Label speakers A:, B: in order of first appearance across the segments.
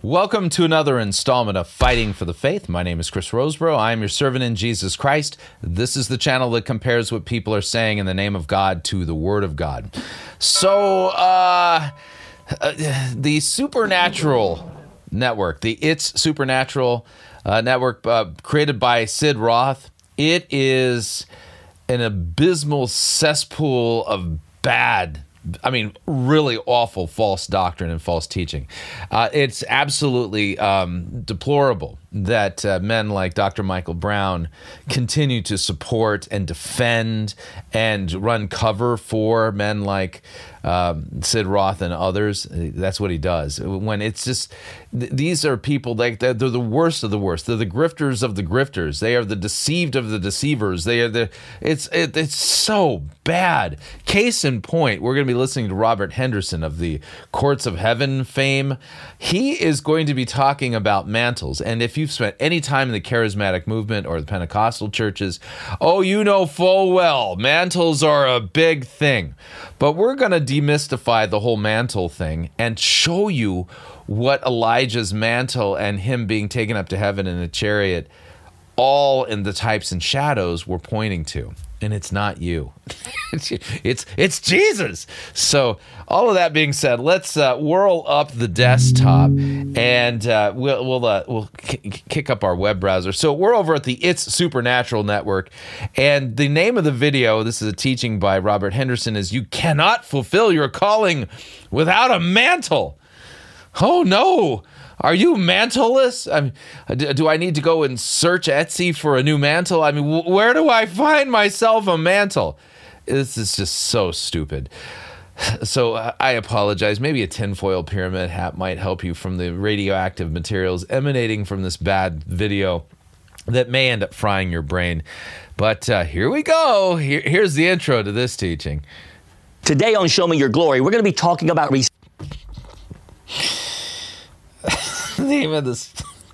A: Welcome to another installment of Fighting for the Faith. My name is Chris Roseborough. I am your servant in Jesus Christ. This is the channel that compares what people are saying in the name of God to the Word of God. So, the Supernatural Network, the It's Supernatural Network, created by Sid Roth, it is an abysmal cesspool of bad, really awful false doctrine and false teaching. It's absolutely deplorable that men like Dr. Michael Brown continue to support and defend and run cover for men like Sid Roth and others. That's what he does. When it's just, these are people, like they're the worst of the worst. They're the grifters of the grifters. They are the deceived of the deceivers. They are it's so bad. Case in point, we're going to be listening to Robert Henderson of the Courts of Heaven fame. He is going to be talking about mantles. And if you've spent any time in the charismatic movement or the Pentecostal churches, you know full well mantles are a big thing. But we're going to demystify the whole mantle thing and show you what Elijah's mantle and him being taken up to heaven in a chariot, all in the types and shadows, were pointing to. And it's not you. it's Jesus. So all of that being said, let's whirl up the desktop and we'll kick up our web browser. So we're over at the It's Supernatural Network, and the name of the video, this is a teaching by Robert Henderson, is "You Cannot Fulfill Your Calling Without a Mantle." Oh no. Are you mantleless? Do I need to go and search Etsy for a new mantle? Where do I find myself a mantle? This is just so stupid. So I apologize. Maybe a tinfoil pyramid hat might help you from the radioactive materials emanating from this bad video that may end up frying your brain. But here we go. Here's the intro to this teaching.
B: Today on Show Me Your Glory, we're going to be talking about
A: The name of this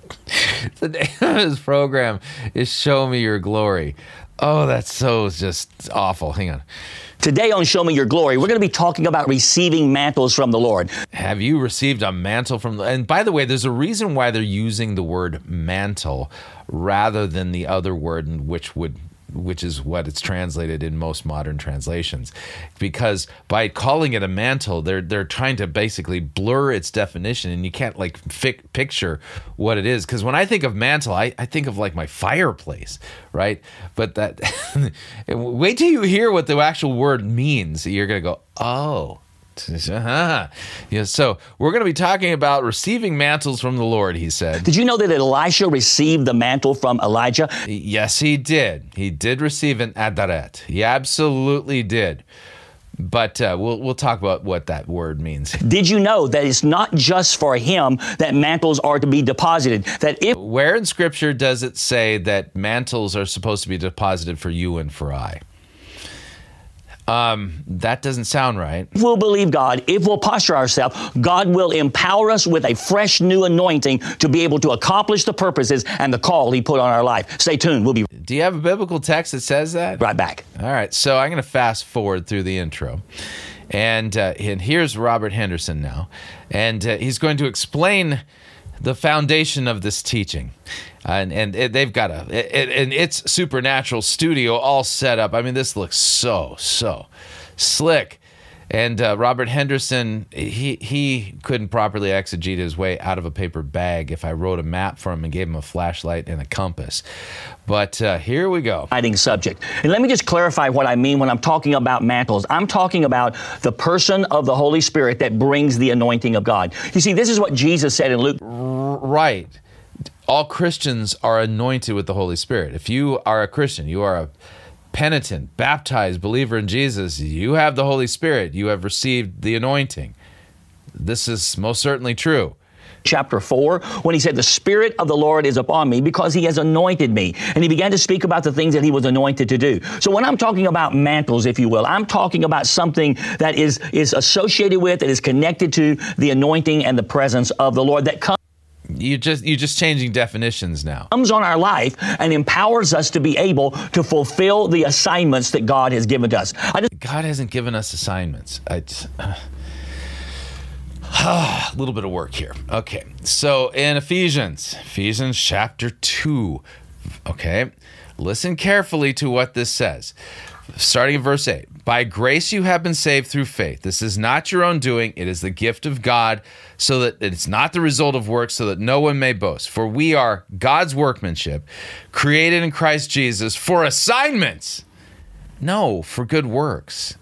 A: program is Show Me Your Glory. Oh, that's so just awful. Hang on.
B: Today on Show Me Your Glory, we're going to be talking about receiving mantles from the Lord.
A: Have you received a mantle from the... And by the way, there's a reason why they're using the word mantle rather than the other word, which is what it's translated in most modern translations. Because by calling it a mantle, they're trying to basically blur its definition, and you can't picture what it is. Because when I think of mantle, I think of like my fireplace, right? But that wait till you hear what the actual word means. You're going to go, oh. Yeah, so we're going to be talking about receiving mantles from the Lord, he said.
B: Did you know that Elisha received the mantle from Elijah?
A: Yes, he did. He did receive an adaret. He absolutely did. But we'll talk about what that word means.
B: Did you know that it's not just for him that mantles are to be deposited?
A: Where in Scripture does it say that mantles are supposed to be deposited for you and for I? That doesn't sound right.
B: If we'll believe God, if we'll posture ourselves, God will empower us with a fresh new anointing to be able to accomplish the purposes and the call he put on our life. Stay tuned. We'll be...
A: Do you have a biblical text that says that?
B: Right back.
A: All right. So I'm going to fast forward through the intro. And here's Robert Henderson now. And he's going to explain the foundation of this teaching. And they've got an It's Supernatural studio all set up. This looks so slick. And Robert Henderson, he couldn't properly exegete his way out of a paper bag if I wrote a map for him and gave him a flashlight and a compass. But here we go.
B: Subject. And let me just clarify what I mean when I'm talking about mantles. I'm talking about the person of the Holy Spirit that brings the anointing of God. You see, this is what Jesus said in Luke.
A: Right. All Christians are anointed with the Holy Spirit. If you are a Christian, you are a penitent, baptized believer in Jesus, you have the Holy Spirit. You have received the anointing. This is most certainly true.
B: Chapter 4, when he said, "The Spirit of the Lord is upon me because he has anointed me." And he began to speak about the things that he was anointed to do. So when I'm talking about mantles, if you will, I'm talking about something that is associated with, that is connected to the anointing and the presence of the Lord that comes.
A: You're just changing definitions now.
B: Comes on our life and empowers us to be able to fulfill the assignments that God has given to us.
A: God hasn't given us assignments. A little bit of work here. Okay, so in Ephesians chapter 2, okay, listen carefully to what this says. Starting in verse 8, by grace you have been saved through faith. This is not your own doing. It is the gift of God, so that it's not the result of works, so that no one may boast. For we are God's workmanship, created in Christ Jesus for assignments. No, for good works.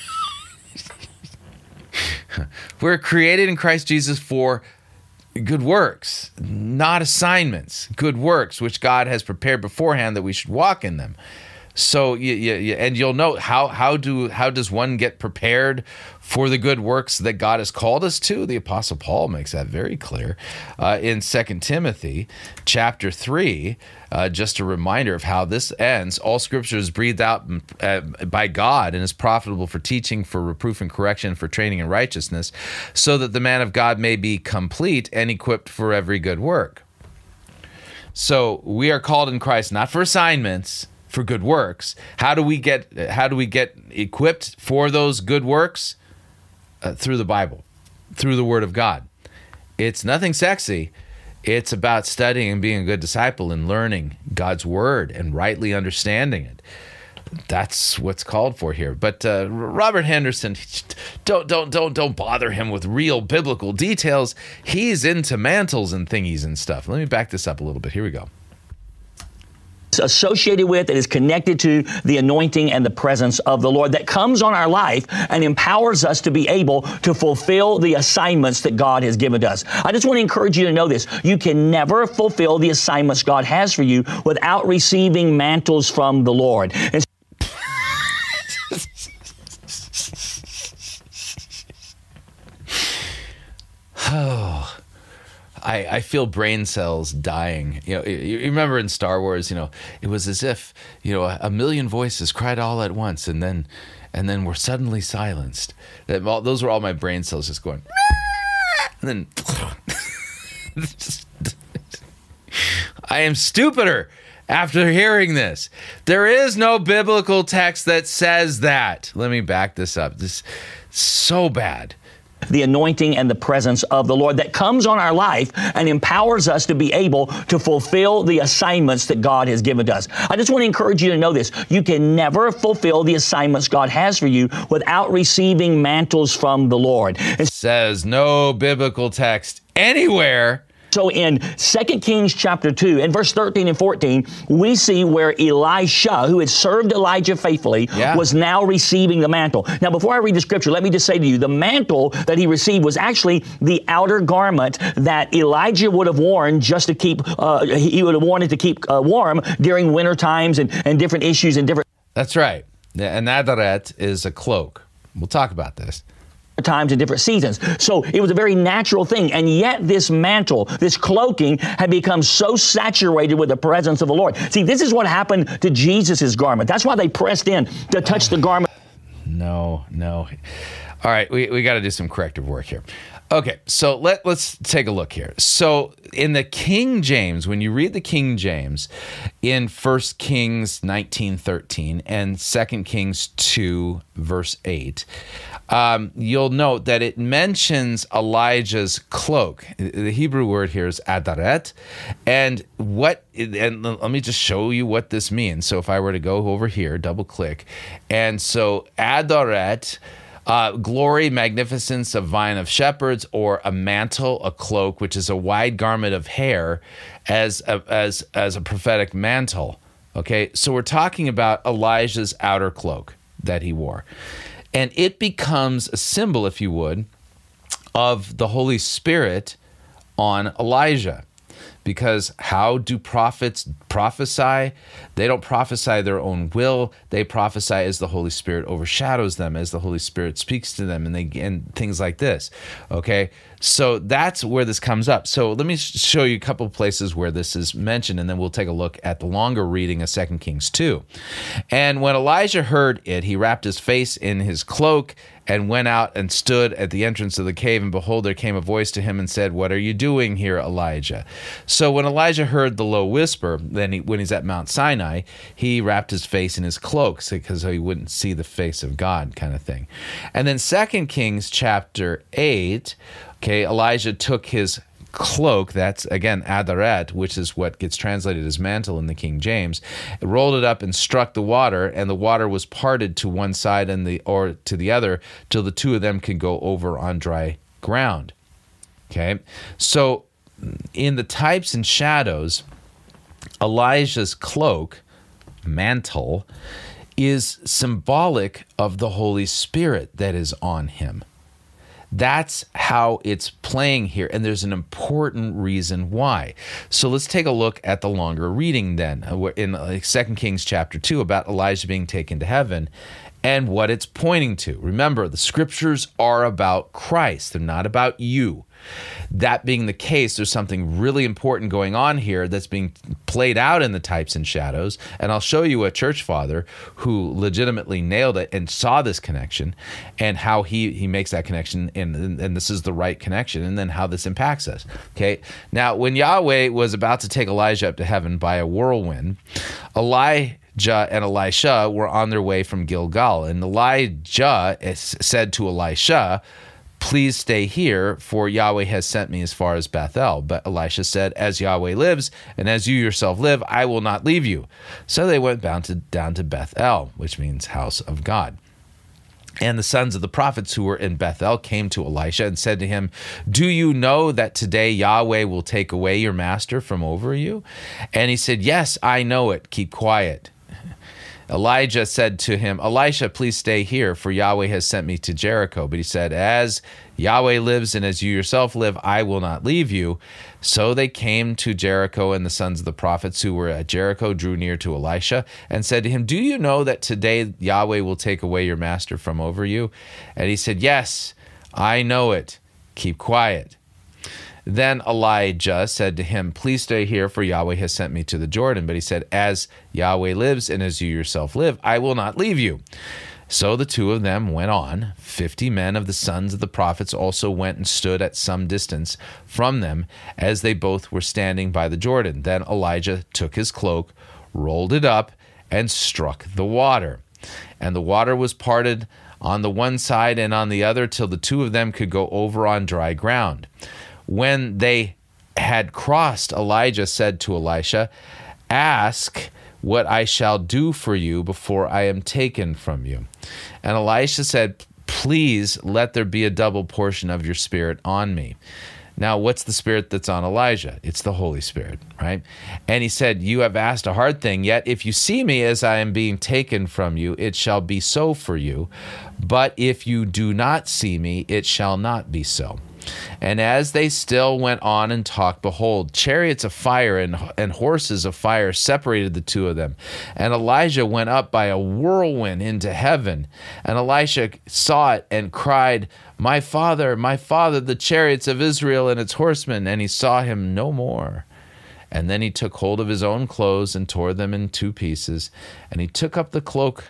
A: We're created in Christ Jesus for good works, not assignments. Good works, which God has prepared beforehand that we should walk in them. So, and you'll note how does one get prepared for the good works that God has called us to? The Apostle Paul makes that very clear in 2 Timothy chapter 3. Just a reminder of how this ends. All Scripture is breathed out by God and is profitable for teaching, for reproof and correction, for training in righteousness, so that the man of God may be complete and equipped for every good work. So we are called in Christ not for assignments, for good works. How do we get equipped for those good works? Through the Bible, through the Word of God. It's nothing sexy. It's about studying and being a good disciple and learning God's Word and rightly understanding it. That's what's called for here. But Robert Henderson, don't bother him with real biblical details. He's into mantles and thingies and stuff. Let me back this up a little bit. Here we go.
B: Associated with, that is connected to the anointing and the presence of the Lord that comes on our life and empowers us to be able to fulfill the assignments that God has given to us. I just want to encourage you to know this. You can never fulfill the assignments God has for you without receiving mantles from the Lord. And
A: I feel brain cells dying. You remember in Star Wars, it was as if, a million voices cried all at once and then were suddenly silenced. Those were all my brain cells just going, and then I am stupider after hearing this. There is no biblical text that says that. Let me back this up. This is so bad.
B: The anointing and the presence of the Lord that comes on our life and empowers us to be able to fulfill the assignments that God has given to us. I just want to encourage you to know this. You can never fulfill the assignments God has for you without receiving mantles from the Lord.
A: It says no biblical text anywhere.
B: So in 2 Kings chapter 2, in verse 13 and 14, we see where Elisha, who had served Elijah faithfully, was now receiving the mantle. Now, before I read the scripture, let me just say to you, the mantle that he received was actually the outer garment that Elijah would have worn just to keep, he would have wanted to keep warm during winter times and different issues and different...
A: That's right. An adaret is a cloak. We'll talk about this.
B: Times and different seasons. So it was a very natural thing. And yet this mantle, this cloaking had become so saturated with the presence of the Lord. See, this is what happened to Jesus's garment. That's why they pressed in to touch the garment.
A: No. All right, we got to do some corrective work here. Okay, so let's take a look here. So in the King James, when you read the King James in 1 Kings 19:13 and 2 Kings 2 verse 8, you'll note that it mentions Elijah's cloak. The Hebrew word here is adaret, and let me just show you what this means. So if I were to go over here, double click, and so adaret. Glory, magnificence, a vine of shepherds, or a mantle, a cloak, which is a wide garment of hair as a prophetic mantle. Okay, so we're talking about Elijah's outer cloak that he wore. And it becomes a symbol, if you would, of the Holy Spirit on Elijah. Because how do prophets prophesy? They don't prophesy their own will. They prophesy as the Holy Spirit overshadows them, as the Holy Spirit speaks to them, and things like this. Okay, so that's where this comes up. So let me show you a couple of places where this is mentioned, and then we'll take a look at the longer reading of 2 Kings 2. And when Elijah heard it, he wrapped his face in his cloak and went out and stood at the entrance of the cave, and behold, there came a voice to him and said, "What are you doing here, Elijah?" So when Elijah heard the low whisper, when he's at Mount Sinai, he wrapped his face in his cloak because he wouldn't see the face of God, kind of thing. And then 2 Kings chapter 8, okay, Elijah took his cloak, that's again adaret, which is what gets translated as mantle in the King James, rolled it up and struck the water, and the water was parted to one side or to the other till the two of them could go over on dry ground. Okay, so in the types and shadows, Elijah's cloak, mantle, is symbolic of the Holy Spirit that is on him. That's how it's playing here, and there's an important reason why. So let's take a look at the longer reading then, in 2 Kings chapter 2, about Elijah being taken to heaven and what it's pointing to. Remember, the scriptures are about Christ. They're not about you. That being the case, there's something really important going on here that's being played out in the types and shadows. And I'll show you a church father who legitimately nailed it and saw this connection and how he makes that connection. And this is the right connection. And then how this impacts us. Okay. Now, when Yahweh was about to take Elijah up to heaven by a whirlwind, Elijah and Elisha were on their way from Gilgal. And Elijah said to Elisha, "Please stay here, for Yahweh has sent me as far as Bethel." But Elisha said, "As Yahweh lives, and as you yourself live, I will not leave you." So they went down to Bethel, which means house of God. And the sons of the prophets who were in Bethel came to Elisha and said to him, "Do you know that today Yahweh will take away your master from over you?" And he said, "Yes, I know it. Keep quiet." Elijah said to him, "Elisha, please stay here, for Yahweh has sent me to Jericho." But he said, "As Yahweh lives and as you yourself live, I will not leave you." So they came to Jericho, and the sons of the prophets who were at Jericho drew near to Elisha and said to him, "Do you know that today Yahweh will take away your master from over you?" And he said, "Yes, I know it. Keep quiet." Then Elijah said to him, "Please stay here, for Yahweh has sent me to the Jordan." But he said, "As Yahweh lives and as you yourself live, I will not leave you." So the two of them went on. 50 men of the sons of the prophets also went and stood at some distance from them, as they both were standing by the Jordan. Then Elijah took his cloak, rolled it up, and struck the water. And the water was parted on the one side and on the other till the two of them could go over on dry ground. When they had crossed, Elijah said to Elisha, "Ask what I shall do for you before I am taken from you." And Elisha said, "Please let there be a double portion of your spirit on me." Now, what's the spirit that's on Elijah? It's the Holy Spirit, right? And he said, "You have asked a hard thing, yet if you see me as I am being taken from you, it shall be so for you. But if you do not see me, it shall not be so." And as they still went on and talked, behold, chariots of fire and horses of fire separated the two of them. And Elijah went up by a whirlwind into heaven. And Elisha saw it and cried, my father, the chariots of Israel and its horsemen." And he saw him no more. And then he took hold of his own clothes and tore them in two pieces. And he took up the cloak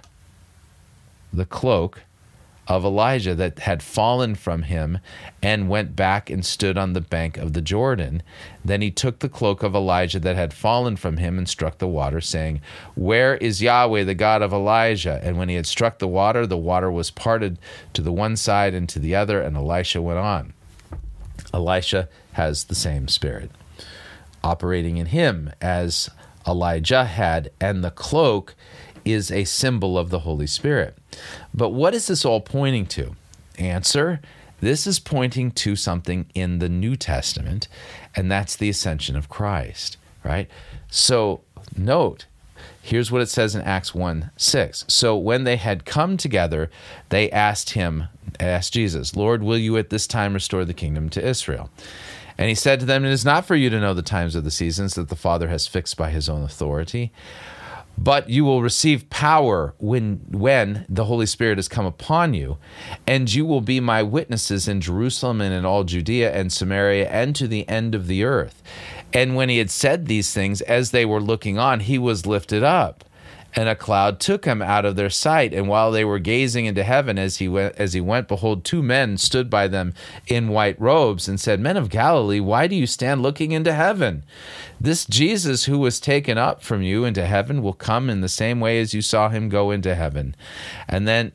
A: of Elijah that had fallen from him, and went back and stood on the bank of the Jordan. Then he took the cloak of Elijah that had fallen from him and struck the water, saying, "Where is Yahweh, the God of Elijah?" And when he had struck the water was parted to the one side and to the other, and Elisha went on. Elisha has the same spirit operating in him as Elijah had, and the cloak is a symbol of the Holy Spirit. But what is this all pointing to? Answer: this is pointing to something in the New Testament, and that's the ascension of Christ, right? So note, here's what it says in Acts 1:6. So when they had come together, they asked Jesus, "Lord, will you at this time restore the kingdom to Israel?" And he said to them, "It is not for you to know the times or the seasons that the Father has fixed by his own authority, but you will receive power when the Holy Spirit has come upon you, and you will be my witnesses in Jerusalem and in all Judea and Samaria and to the end of the earth." And when he had said these things, as they were looking on, he was lifted up, and a cloud took him out of their sight. And while they were gazing into heaven as he went, behold, two men stood by them in white robes and said, Men of Galilee, why do you stand looking into heaven? This Jesus who was taken up from you into heaven will come in the same way as you saw him go into heaven. And then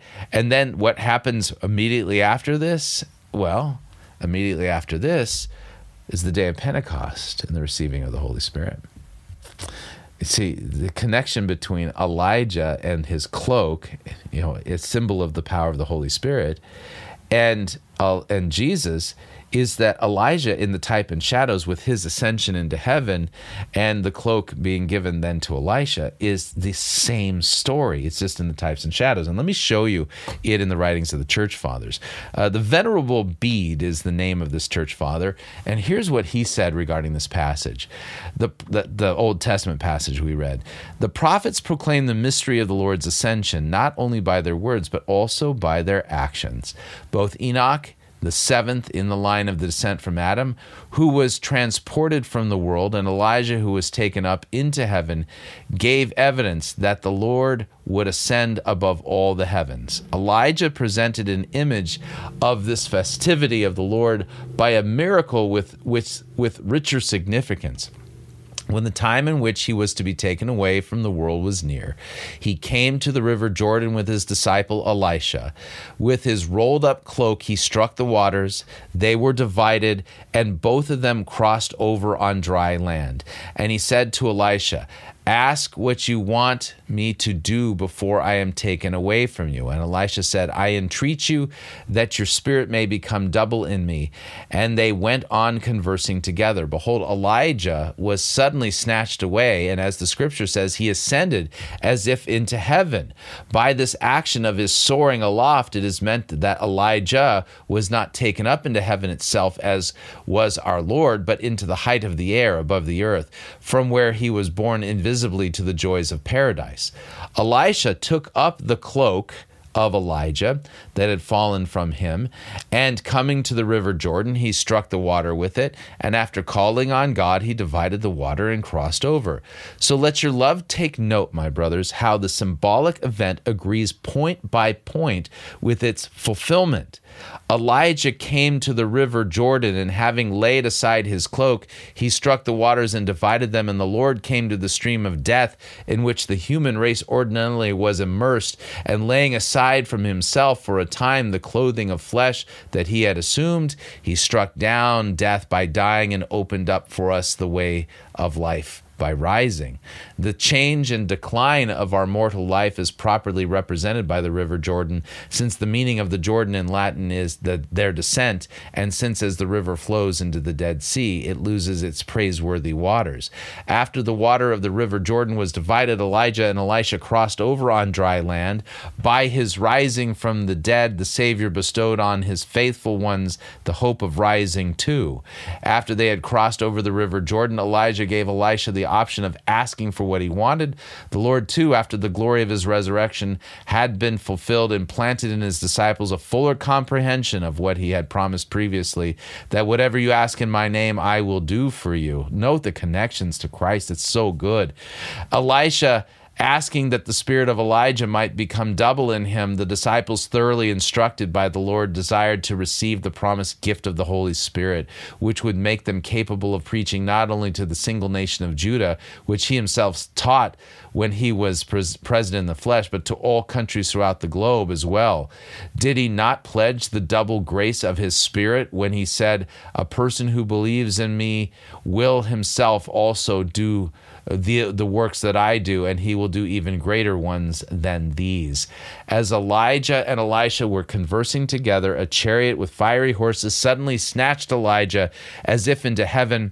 A: what happens immediately after this? Well, immediately after this is the day of Pentecost and the receiving of the Holy Spirit. You see, the connection between Elijah and his cloak, it's symbol of the power of the Holy Spirit, and Jesus is that Elijah in the type and shadows with his ascension into heaven and the cloak being given then to Elisha is the same story. It's just in the types and shadows. And let me show you it in the writings of the church fathers. The Venerable Bede is the name of this church father. And here's what he said regarding this passage, the Old Testament passage we read. The prophets proclaim the mystery of the Lord's ascension, not only by their words, but also by their actions. Both Enoch, the seventh in the line of the descent from Adam, who was transported from the world, and Elijah, who was taken up into heaven, gave evidence that the Lord would ascend above all the heavens. Elijah presented an image of this festivity of the Lord by a miracle with richer significance. When the time in which he was to be taken away from the world was near, he came to the river Jordan with his disciple Elisha. With his rolled up cloak, he struck the waters. They were divided, and both of them crossed over on dry land. And he said to Elisha, Ask what you want me to do before I am taken away from you. And Elisha said, I entreat you that your spirit may become double in me. And they went on conversing together. Behold, Elijah was suddenly snatched away, and as the scripture says, he ascended as if into heaven. By this action of his soaring aloft, it is meant that Elijah was not taken up into heaven itself, as was our Lord, but into the height of the air above the earth, from where he was borne invisibly to the joys of paradise. Elisha took up the cloak of Elijah that had fallen from him, and coming to the river Jordan, he struck the water with it, and after calling on God, he divided the water and crossed over. So let your love take note, my brothers, how the symbolic event agrees point by point with its fulfillment. Elijah came to the river Jordan, and having laid aside his cloak, he struck the waters and divided them, and the Lord came to the stream of death in which the human race ordinarily was immersed, and laying aside from himself for a time the clothing of flesh that he had assumed, he struck down death by dying and opened up for us the way of life by rising. The change and decline of our mortal life is properly represented by the river Jordan, since the meaning of the Jordan in Latin is their descent, and since as the river flows into the Dead Sea, it loses its praiseworthy waters. After the water of the river Jordan was divided, Elijah and Elisha crossed over on dry land. By his rising from the dead, the Savior bestowed on his faithful ones the hope of rising too. After they had crossed over the river Jordan, Elijah gave Elisha the option of asking for what he wanted. The Lord, too, after the glory of his resurrection had been fulfilled, implanted in his disciples a fuller comprehension of what he had promised previously, that whatever you ask in my name, I will do for you. Note the connections to Christ. It's so good. Elisha asking that the spirit of Elijah might become double in him, the disciples, thoroughly instructed by the Lord, desired to receive the promised gift of the Holy Spirit, which would make them capable of preaching not only to the single nation of Judah, which he himself taught when he was present in the flesh, but to all countries throughout the globe as well. Did he not pledge the double grace of his Spirit when he said, a person who believes in me will himself also do the works that I do, and he will do even greater ones than these. As Elijah and Elisha were conversing together, a chariot with fiery horses suddenly snatched Elijah as if into heaven.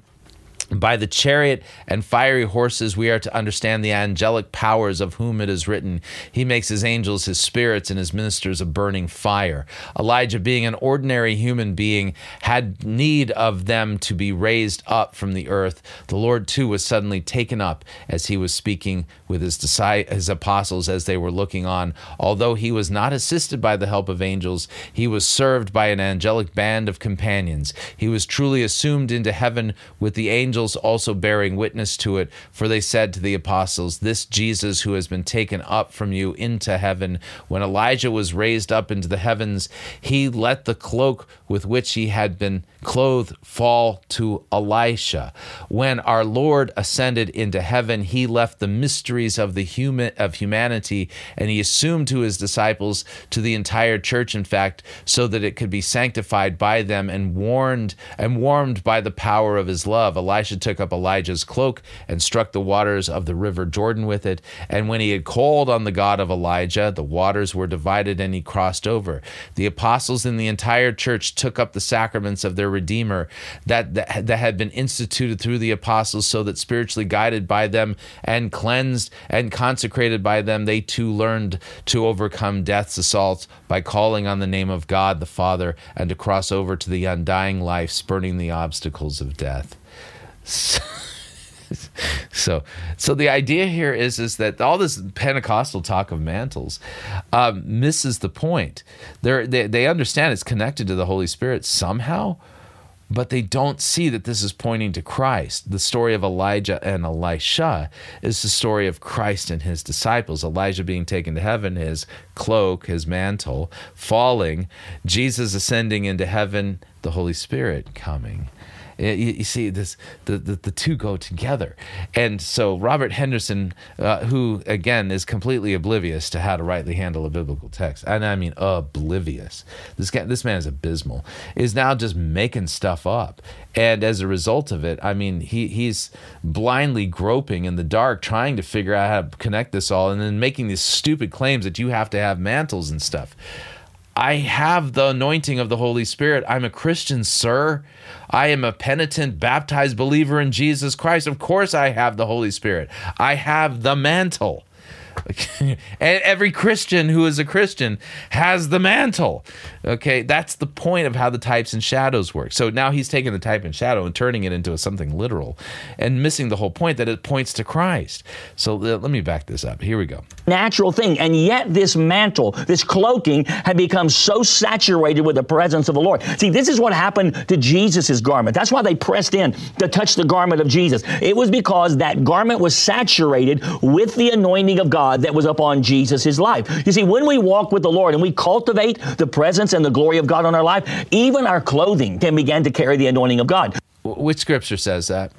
A: By the chariot and fiery horses, we are to understand the angelic powers of whom it is written, he makes his angels his spirits and his ministers a burning fire. Elijah, being an ordinary human being, had need of them to be raised up from the earth. The Lord, too, was suddenly taken up as he was speaking with his apostles as they were looking on. Although he was not assisted by the help of angels, he was served by an angelic band of companions. He was truly assumed into heaven with the angels angels also bearing witness to it, for they said to the apostles, this Jesus who has been taken up from you into heaven, when Elijah was raised up into the heavens, he let the cloak with which he had been clothed fall to Elisha. When our Lord ascended into heaven, he left the mysteries of humanity, and he assumed to his disciples, to the entire church, in fact, so that it could be sanctified by them and warmed by the power of his love. Elisha took up Elijah's cloak and struck the waters of the river Jordan with it. And when he had called on the God of Elijah, the waters were divided and he crossed over. The apostles in the entire church took up the sacraments of their Redeemer that had been instituted through the apostles, so that spiritually guided by them and cleansed and consecrated by them, they too learned to overcome death's assaults by calling on the name of God the Father, and to cross over to the undying life, spurning the obstacles of death. So the idea here is that all this Pentecostal talk of mantles misses the point. They understand it's connected to the Holy Spirit somehow, but they don't see that this is pointing to Christ. The story of Elijah and Elisha is the story of Christ and his disciples. Elijah being taken to heaven, his cloak, his mantle, falling, Jesus ascending into heaven, the Holy Spirit coming. You see, the two go together. And so Robert Henderson, who, again, is completely oblivious to how to rightly handle a biblical text, and I mean oblivious, this man is abysmal, is now just making stuff up. And as a result of it, I mean, he's blindly groping in the dark, trying to figure out how to connect this all, and then making these stupid claims that you have to have mantles and stuff. I have the anointing of the Holy Spirit. I'm a Christian, sir. I am a penitent, baptized believer in Jesus Christ. Of course I have the Holy Spirit. I have the mantle. And every Christian who is a Christian has the mantle. Okay, that's the point of how the types and shadows work. So now he's taking the type and shadow and turning it into something literal and missing the whole point, that it points to Christ. So let me back this up. Here we go.
B: Natural thing. And yet this mantle, this cloaking, had become so saturated with the presence of the Lord. See, this is what happened to Jesus' garment. That's why they pressed in to touch the garment of Jesus. It was because that garment was saturated with the anointing of God that was upon Jesus' life. You see, when we walk with the Lord and we cultivate the presence and the glory of God on our life, even our clothing can begin to carry the anointing of God.
A: Which scripture says that?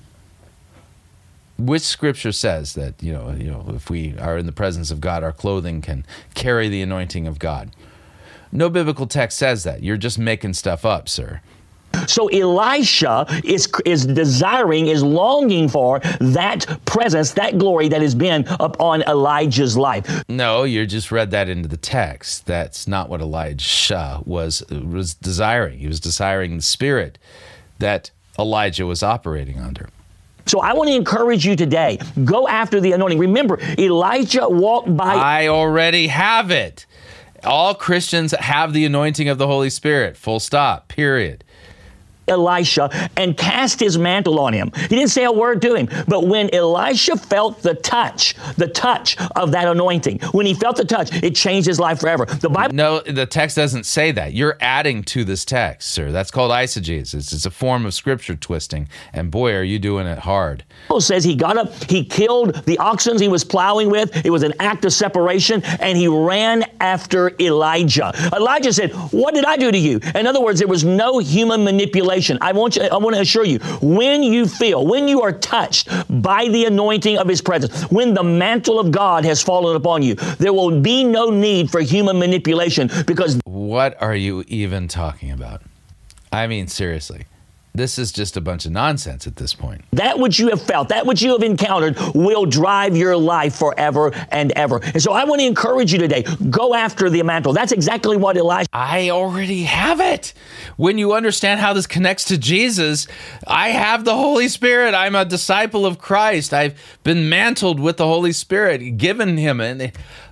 A: Which scripture says that, if we are in the presence of God, our clothing can carry the anointing of God? No biblical text says that. You're just making stuff up, sir.
B: So Elisha is longing for that presence, that glory that has been upon Elijah's life.
A: No, you just read that into the text. That's not what Elijah was desiring. He was desiring the spirit that Elijah was operating under.
B: So I want to encourage you today, go after the anointing. Remember, Elijah walked by...
A: I already have it. All Christians have the anointing of the Holy Spirit. Full stop. Period.
B: Elisha and cast his mantle on him. He didn't say a word to him, but when Elisha felt the touch of that anointing, when he felt the touch, it changed his life forever. The Bible...
A: No, the text doesn't say that. You're adding to this text, sir. That's called eisegesis. It's a form of scripture twisting, and boy, are you doing it hard.
B: The Bible says he got up, he killed the oxen he was plowing with. It was an act of separation, and he ran after Elijah. Elijah said, "What did I do to you?" In other words, there was no human manipulation. I want to assure you, when you are touched by the anointing of his presence, when the mantle of God has fallen upon you, there will be no need for human manipulation, because...
A: What are you even talking about? I mean, seriously. This is just a bunch of nonsense at this point.
B: That which you have felt, that which you have encountered will drive your life forever and ever. And so I want to encourage you today, go after the mantle. That's exactly what Elijah...
A: I already have it. When you understand how this connects to Jesus, I have the Holy Spirit. I'm a disciple of Christ. I've been mantled with the Holy Spirit, given him. And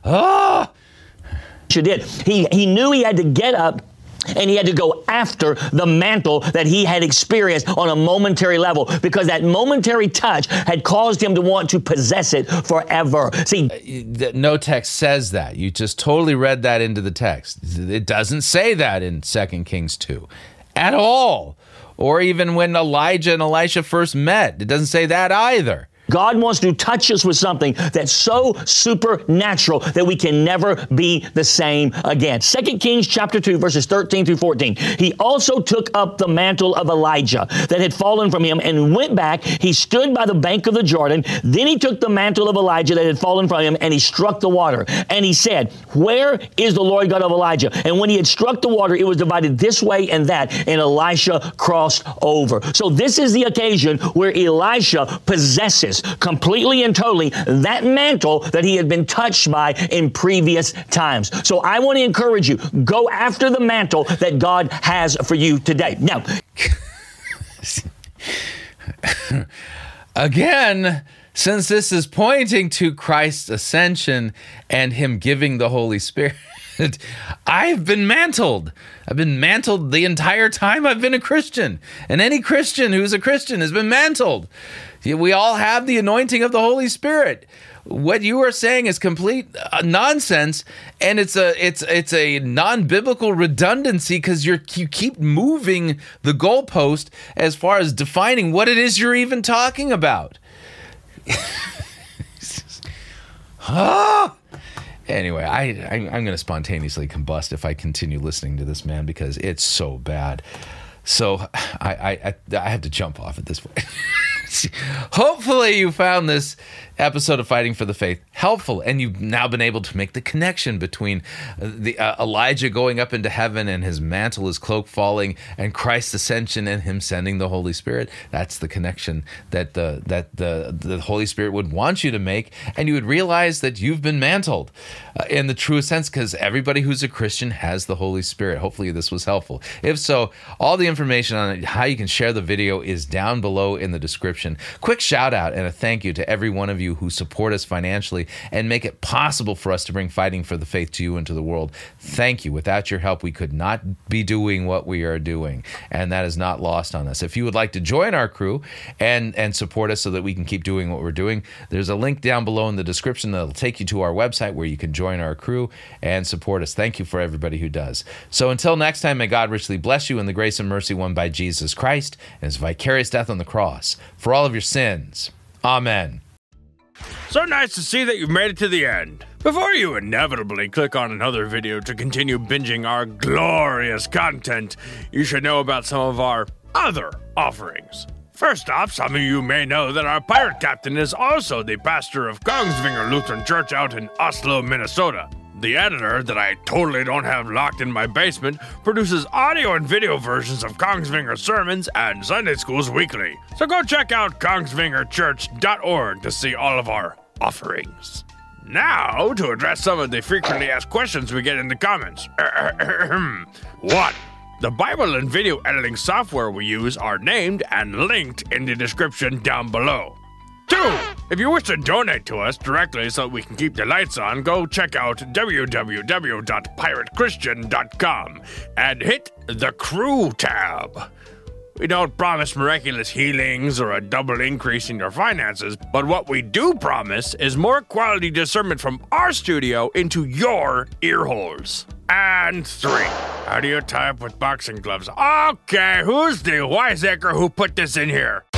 B: He knew he had to get up, and he had to go after the mantle that he had experienced on a momentary level, because that momentary touch had caused him to want to possess it forever. See,
A: no text says that. You just totally read that into the text. It doesn't say that in 2 Kings 2 at all. or even when Elijah and Elisha first met. It doesn't say that either.
B: God wants to touch us with something that's so supernatural that we can never be the same again. 2 Kings chapter 2, verses 13 through 14. He also took up the mantle of Elijah that had fallen from him and went back. He stood by the bank of the Jordan. Then he took the mantle of Elijah that had fallen from him and he struck the water. And he said, "Where is the Lord God of Elijah?" And when he had struck the water, it was divided this way and that, and Elisha crossed over. So this is the occasion where Elisha possesses completely and totally that mantle that he had been touched by in previous times. So I want to encourage you, go after the mantle that God has for you today. Now,
A: again, since this is pointing to Christ's ascension and him giving the Holy Spirit, I've been mantled. I've been mantled the entire time I've been a Christian. And any Christian who's a Christian has been mantled. We all have the anointing of the Holy Spirit. What you are saying is complete nonsense, and it's a non-biblical redundancy because you keep moving the goalpost as far as defining what it is you're even talking about. Anyway, I'm going to spontaneously combust if I continue listening to this man because it's so bad. So I have to jump off at this point. Hopefully you found this episode of Fighting for the Faith helpful, and you've now been able to make the connection between the Elijah going up into heaven and his mantle, his cloak falling, and Christ's ascension and him sending the Holy Spirit. That's the connection that the Holy Spirit would want you to make, and you would realize that you've been mantled in the truest sense, because everybody who's a Christian has the Holy Spirit. Hopefully this was helpful. If so, all the information on how you can share the video is down below in the description. Quick shout out and a thank you to every one of you who support us financially and make it possible for us to bring Fighting for the Faith to you and to the world. Thank you. Without your help, we could not be doing what we are doing, and that is not lost on us. If you would like to join our crew and support us so that we can keep doing what we're doing, there's a link down below in the description that'll take you to our website where you can join our crew and support us. Thank you for everybody who does. So until next time, may God richly bless you in the grace and mercy won by Jesus Christ and his vicarious death on the cross for all of your sins. Amen.
C: So nice to see that you've made it to the end. Before you inevitably click on another video to continue binging our glorious content, you should know about some of our other offerings. First off, some of you may know that our pirate captain is also the pastor of Kongsvinger Lutheran Church out in Oslo, Minnesota. The editor that I totally don't have locked in my basement produces audio and video versions of Kongsvinger sermons and Sunday schools weekly. So go check out kongsvingerchurch.org to see all of our offerings. Now, to address some of the frequently asked questions we get in the comments. 1. The Bible and video editing software we use are named and linked in the description down below. 2. If you wish to donate to us directly so we can keep the lights on, go check out www.piratechristian.com and hit the Crew tab. We don't promise miraculous healings or a double increase in your finances, but what we do promise is more quality discernment from our studio into your ear holes. And 3. How do you tie up with boxing gloves? Okay, who's the wiseacre who put this in here?